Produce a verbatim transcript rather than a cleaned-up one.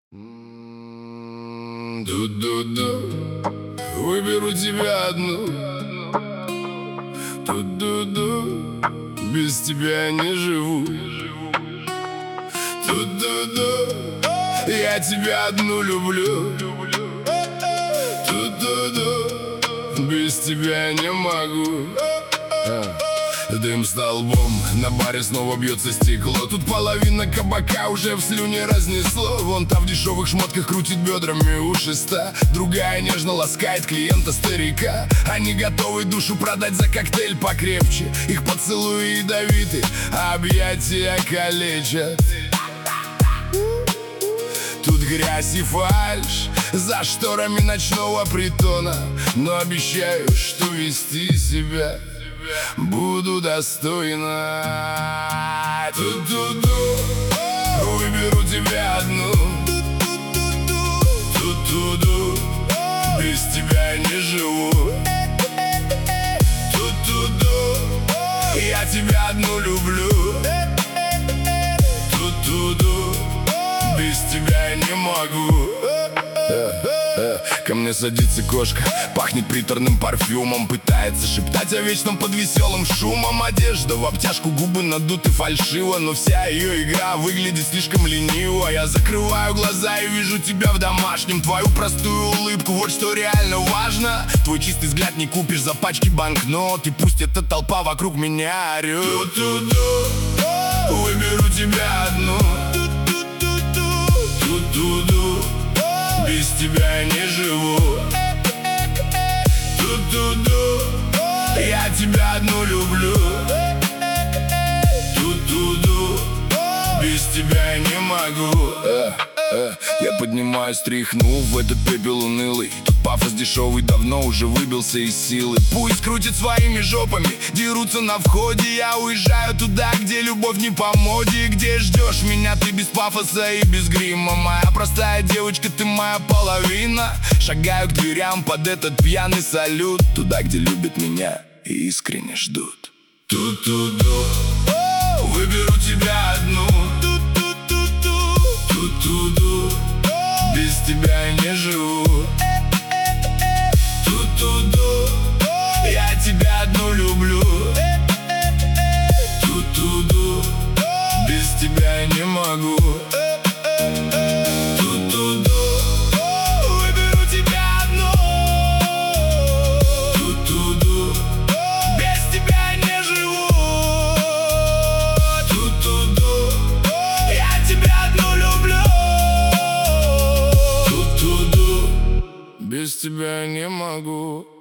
Ду-ду-ду, выберу тебя одну. Ду-ду-ду, без тебя не живу. Ду-ду-ду, я тебя одну люблю. Ду-ду-ду, без тебя не могу. Дым столбом, на баре снова бьется стекло. Тут половина кабака уже в слюне разнесло. Вон та в дешевых шмотках крутит бедрами у шеста. Другая нежно ласкает клиента-старика. Они готовы душу продать за коктейль покрепче. Их поцелуи ядовиты, а объятия калечат. Тут грязь и фальшь за шторами ночного притона. Но обещаю, что вести себя буду достойно. Ту-ту-ду, выберу тебя одну. Ту-ту-ду, без тебя не живу. Ту-ту-ду, я тебя одну люблю. Ту-ту-ду, без тебя не могу. Ко мне садится кошка, пахнет приторным парфюмом. Пытается шептать о вечном под веселым шумом. Одежда в обтяжку, губы надуты фальшиво. Но вся ее игра выглядит слишком лениво. Я закрываю глаза и вижу тебя в домашнем. Твою простую улыбку, вот что реально важно. Твой чистый взгляд не купишь за пачки банкнот. И пусть эта толпа вокруг меня орет. Ту-ту-ду, выберу тебя одну. Ту-ту-ду, без тебя не живу. Ту-ту-ду, я тебя одну люблю. Ту-ту-ду, без тебя не могу. э, э, Я поднимаюсь, тряхнув в этот пепел унылый. Тут пафос дешевый давно уже выбился из силы. Пусть крутят своими жопами, дерутся на входе. Я уезжаю туда, где любовь не по моде. Где ждешь меня ты без пафоса и без грима. Моя простая девочка, ты моя половина. Шагаю к дверям под этот пьяный салют. Туда, где любят меня и искренне ждут. Ту-ту-ду, выберу тебя одну. Ту-ту-ду, без тебя не живу. Ту-ту-ду, я тебя одну люблю. Ту-ту-ду, без тебя не могу. Ту-ту-ду, выберу тебя одну. Ту-ту-ду, без тебя не живу. Ту-ту-ду, я тебя одну люблю. Ту-ту-ду, без тебя не могу.